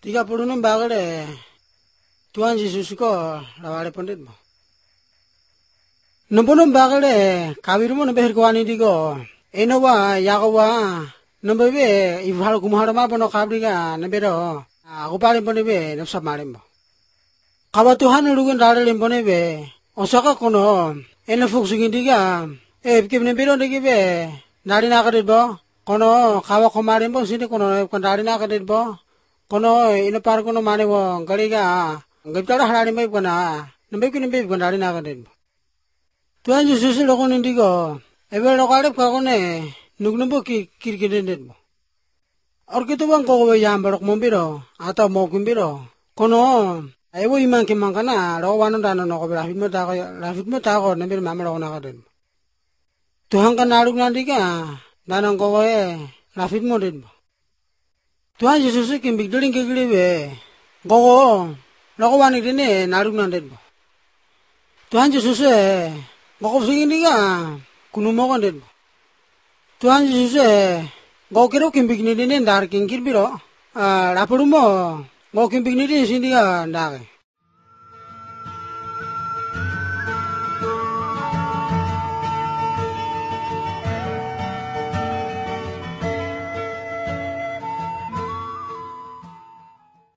36 bagale Tuhan Yesus ko lawale pondit mo. Nombono bagale kabirumo nebe hirkwani digo enowa yagawa nombebe ibhal kumharama bono kabriga nebero agupale bonebe nafsa marembo. Kawa Tuhan lugun dale bonebe osaka kono eno fuksugindiga kibne biro digibe nari nakadebo kono kawa komarembo sini kono kondari nakadebo kono ino par kono mane wo galiga gaptara harani mai kona nembe kini kondari nakadebo. Tuhan Yesus lokon indigo ebe lokale kagone nugnumbo kirkidendebo. Or kito bang ko yambarok mombiro ata mokumbiro kono ewo iman kimangkana rawan dano no ko rafit mo ta ko nembe mamaro nakadebo. Tuhan kan naruk nandiga danang ko rafit mo dedbo. Tuhan Yesus kim bigdling kigilibe gogo loko dine naruk nandedbo. Tuhan Yesus gogo singindiga kunumo dedbo. Tuhan Yesus gokiro kim bigni dine ndar kingkir biro rapurumo go kim bigni dine sindiga ndage.